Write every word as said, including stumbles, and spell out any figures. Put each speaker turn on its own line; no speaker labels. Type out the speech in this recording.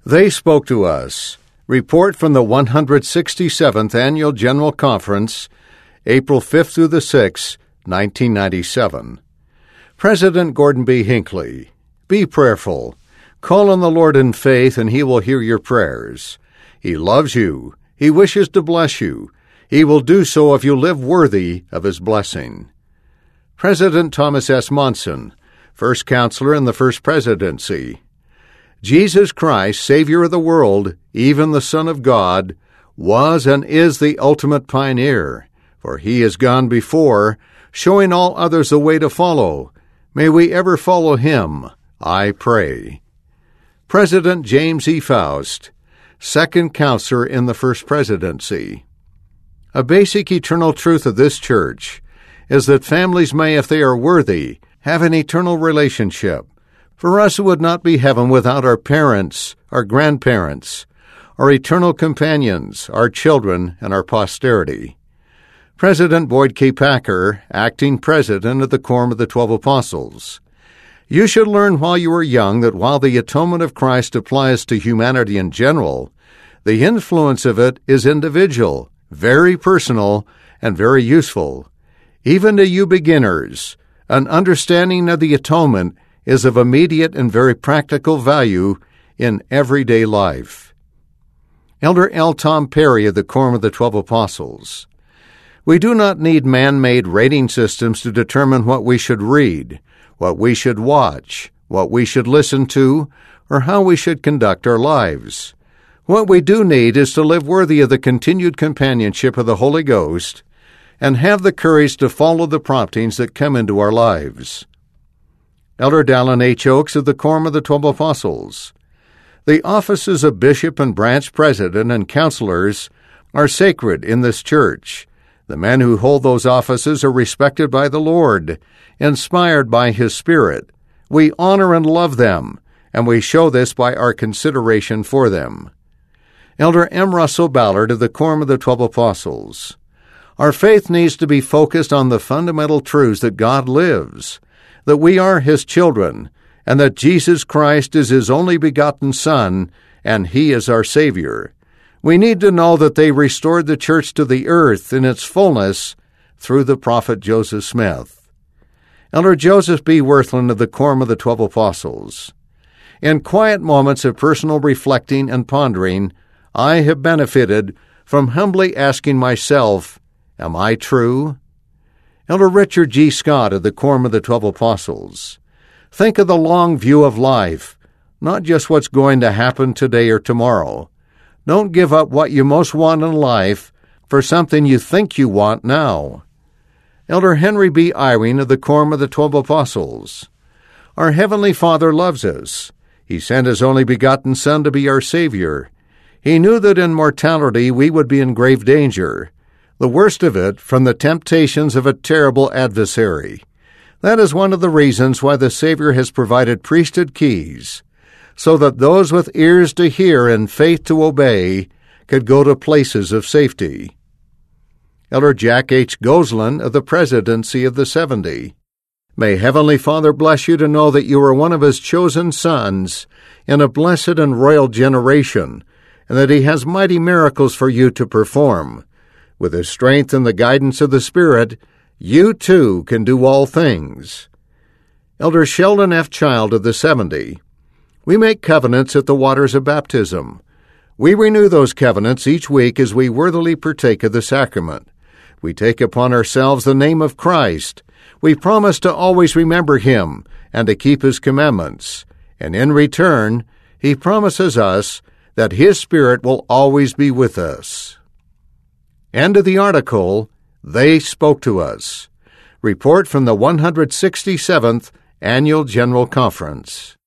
They spoke to us. Report from the one hundred sixty-seventh Annual General Conference, April fifth through the sixth, nineteen ninety-seven. President Gordon B. Hinckley, be prayerful. Call on the Lord in faith, and He will hear your prayers. He loves you. He wishes to bless you. He will do so if you live worthy of His blessing. President Thomas S. Monson, First Counselor in the First Presidency. Jesus Christ, Savior of the world, even the Son of God, was and is the ultimate pioneer, for He has gone before, showing all others the way to follow. May we ever follow Him, I pray. President James E. Faust, Second Counselor in the First Presidency. A basic eternal truth of this church is that families may, if they are worthy, have an eternal relationship. For us, it would not be heaven without our parents, our grandparents, our eternal companions, our children, and our posterity. President Boyd K. Packer, Acting President of the Quorum of the Twelve Apostles. You should learn while you are young that while the atonement of Christ applies to humanity in general, the influence of it is individual, very personal, and very useful. Even to you beginners, an understanding of the atonement is of immediate and very practical value in everyday life. Elder L. Tom Perry of the Quorum of the Twelve Apostles. We do not need man-made rating systems to determine what we should read, what we should watch, what we should listen to, or how we should conduct our lives. What we do need is to live worthy of the continued companionship of the Holy Ghost and have the courage to follow the promptings that come into our lives. Elder Dallin H. Oaks of the Quorum of the Twelve Apostles. The offices of bishop and branch president and counselors are sacred in this church. The men who hold those offices are respected by the Lord, inspired by His Spirit. We honor and love them, and we show this by our consideration for them. Elder M. Russell Ballard of the Quorum of the Twelve Apostles. Our faith needs to be focused on the fundamental truths that God lives, that we are His children, and that Jesus Christ is His only begotten Son, and He is our Savior. We need to know that they restored the church to the earth in its fullness through the prophet Joseph Smith. Elder Joseph B. Wirthlin of the Quorum of the Twelve Apostles. In quiet moments of personal reflecting and pondering, I have benefited from humbly asking myself, am I true? Elder Richard G. Scott of the Quorum of the Twelve Apostles. Think of the long view of life, not just what's going to happen today or tomorrow. Don't give up what you most want in life for something you think you want now. Elder Henry B. Eyring of the Quorum of the Twelve Apostles. Our Heavenly Father loves us. He sent His only begotten Son to be our Savior. He knew that in mortality we would be in grave danger, the worst of it from the temptations of a terrible adversary. That is one of the reasons why the Savior has provided priesthood keys, so that those with ears to hear and faith to obey could go to places of safety. Elder Jack H. Goslin of the Presidency of the Seventy. May Heavenly Father bless you to know that you are one of His chosen sons in a blessed and royal generation, and that He has mighty miracles for you to perform. With His strength and the guidance of the Spirit, you too can do all things. Elder Sheldon F. Child of the Seventy. We make covenants at the waters of baptism. We renew those covenants each week as we worthily partake of the sacrament. We take upon ourselves the name of Christ. We promise to always remember Him and to keep His commandments. And in return, He promises us that His Spirit will always be with us. End of the article, They Spoke to Us. Report from the one hundred sixty-seventh Annual General Conference.